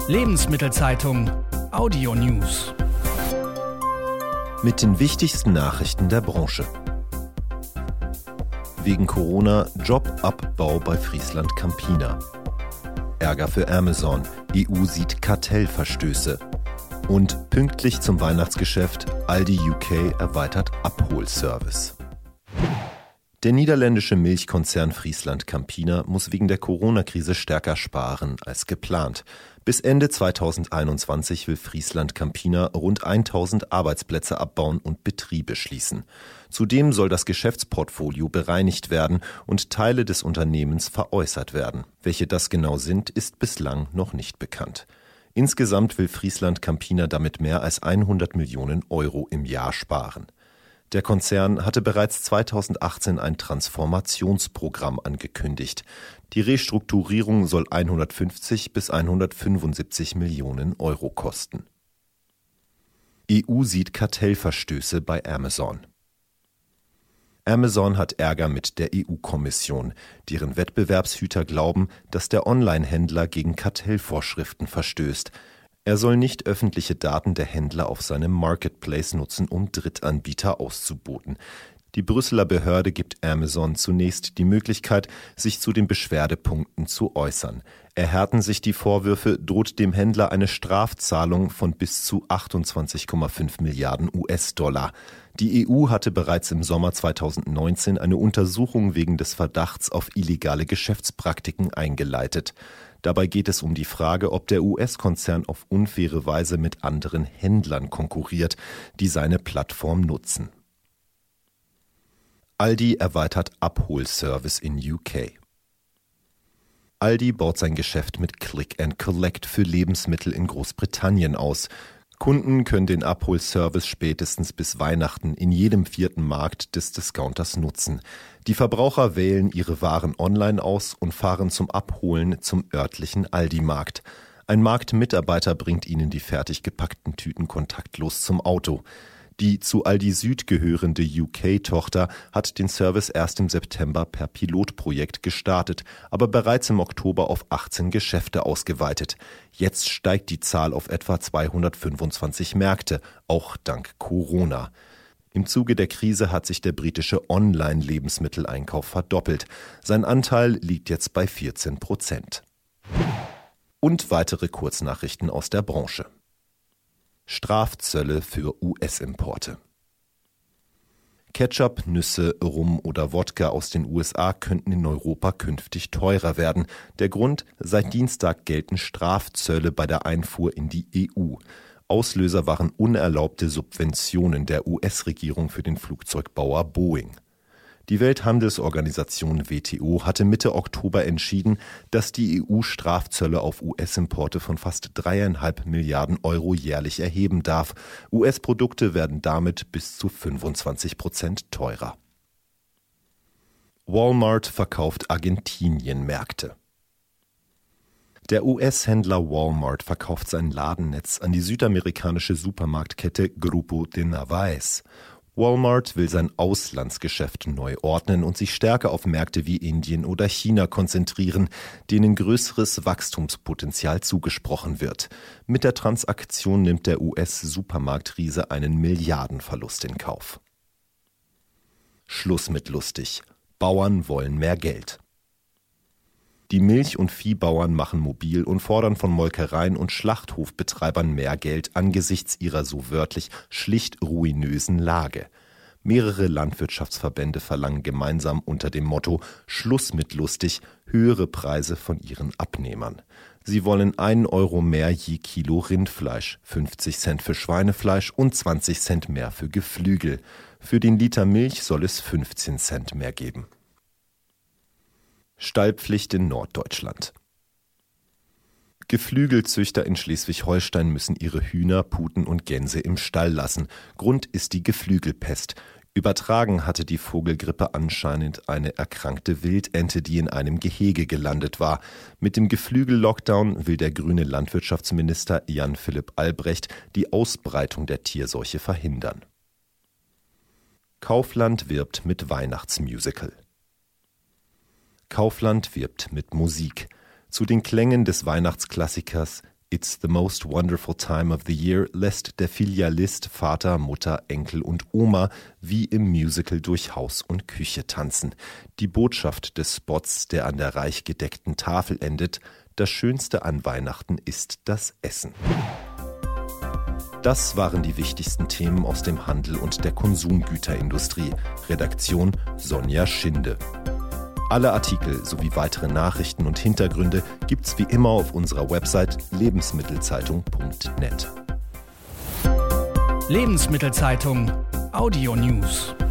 Lebensmittelzeitung Audio News. Mit den wichtigsten Nachrichten der Branche. Wegen Corona Jobabbau bei Friesland Campina. Ärger für Amazon. EU sieht Kartellverstöße. Und pünktlich zum Weihnachtsgeschäft Aldi UK erweitert Abholservice. Der niederländische Milchkonzern Friesland Campina muss wegen der Corona-Krise stärker sparen als geplant. Bis Ende 2021 will Friesland Campina rund 1000 Arbeitsplätze abbauen und Betriebe schließen. Zudem soll das Geschäftsportfolio bereinigt werden und Teile des Unternehmens veräußert werden. Welche das genau sind, ist bislang noch nicht bekannt. Insgesamt will Friesland Campina damit mehr als 100 Millionen Euro im Jahr sparen. Der Konzern hatte bereits 2018 ein Transformationsprogramm angekündigt. Die Restrukturierung soll 150 bis 175 Millionen Euro kosten. EU sieht Kartellverstöße bei Amazon. Amazon hat Ärger mit der EU-Kommission. Deren Wettbewerbshüter glauben, dass der Online-Händler gegen Kartellvorschriften verstößt. Er soll nicht öffentliche Daten der Händler auf seinem Marketplace nutzen, um Drittanbieter auszuboten. Die Brüsseler Behörde gibt Amazon zunächst die Möglichkeit, sich zu den Beschwerdepunkten zu äußern. Erhärten sich die Vorwürfe, droht dem Händler eine Strafzahlung von bis zu 28,5 Milliarden US-Dollar. Die EU hatte bereits im Sommer 2019 eine Untersuchung wegen des Verdachts auf illegale Geschäftspraktiken eingeleitet. Dabei geht es um die Frage, ob der US-Konzern auf unfaire Weise mit anderen Händlern konkurriert, die seine Plattform nutzen. Aldi erweitert Abholservice in UK. Aldi baut sein Geschäft mit Click and Collect für Lebensmittel in Großbritannien aus. Kunden können den Abholservice spätestens bis Weihnachten in jedem 4. Markt des Discounters nutzen. Die Verbraucher wählen ihre Waren online aus und fahren zum Abholen zum örtlichen Aldi-Markt. Ein Marktmitarbeiter bringt ihnen die fertig gepackten Tüten kontaktlos zum Auto. Die zu Aldi Süd gehörende UK-Tochter hat den Service erst im September per Pilotprojekt gestartet, aber bereits im Oktober auf 18 Geschäfte ausgeweitet. Jetzt steigt die Zahl auf etwa 225 Märkte, auch dank Corona. Im Zuge der Krise hat sich der britische Online-Lebensmitteleinkauf verdoppelt. Sein Anteil liegt jetzt bei 14%. Und weitere Kurznachrichten aus der Branche. Strafzölle für US-Importe. Ketchup, Nüsse, Rum oder Wodka aus den USA könnten in Europa künftig teurer werden. Der Grund: seit Dienstag gelten Strafzölle bei der Einfuhr in die EU. Auslöser waren unerlaubte Subventionen der US-Regierung für den Flugzeugbauer Boeing. Die Welthandelsorganisation WTO hatte Mitte Oktober entschieden, dass die EU Strafzölle auf US-Importe von fast 3,5 Milliarden Euro jährlich erheben darf. US-Produkte werden damit bis zu 25% teurer. Walmart verkauft Argentinien Märkte. Der US-Händler Walmart verkauft sein Ladennetz an die südamerikanische Supermarktkette Grupo de Narváez. Walmart will sein Auslandsgeschäft neu ordnen und sich stärker auf Märkte wie Indien oder China konzentrieren, denen größeres Wachstumspotenzial zugesprochen wird. Mit der Transaktion nimmt der US-Supermarktriese einen Milliardenverlust in Kauf. Schluss mit lustig. Bauern wollen mehr Geld. Die Milch- und Viehbauern machen mobil und fordern von Molkereien und Schlachthofbetreibern mehr Geld angesichts ihrer so wörtlich schlicht ruinösen Lage. Mehrere Landwirtschaftsverbände verlangen gemeinsam unter dem Motto »Schluss mit lustig« höhere Preise von ihren Abnehmern. Sie wollen 1 Euro mehr je Kilo Rindfleisch, 50 Cent für Schweinefleisch und 20 Cent mehr für Geflügel. Für den Liter Milch soll es 15 Cent mehr geben. Stallpflicht in Norddeutschland. Geflügelzüchter in Schleswig-Holstein müssen ihre Hühner, Puten und Gänse im Stall lassen. Grund ist die Geflügelpest. Übertragen hatte die Vogelgrippe anscheinend eine erkrankte Wildente, die in einem Gehege gelandet war. Mit dem Geflügel-Lockdown will der grüne Landwirtschaftsminister Jan Philipp Albrecht die Ausbreitung der Tierseuche verhindern. Kaufland wirbt mit Weihnachtsmusical. Kaufland wirbt mit Musik. Zu den Klängen des Weihnachtsklassikers It's the most wonderful time of the year lässt der Filialist Vater, Mutter, Enkel und Oma wie im Musical durch Haus und Küche tanzen. Die Botschaft des Spots, der an der reich gedeckten Tafel endet: Das Schönste an Weihnachten ist das Essen. Das waren die wichtigsten Themen aus dem Handel und der Konsumgüterindustrie. Redaktion Sonja Schinde. Alle Artikel sowie weitere Nachrichten und Hintergründe gibt's wie immer auf unserer Website lebensmittelzeitung.net. Lebensmittelzeitung Audio News.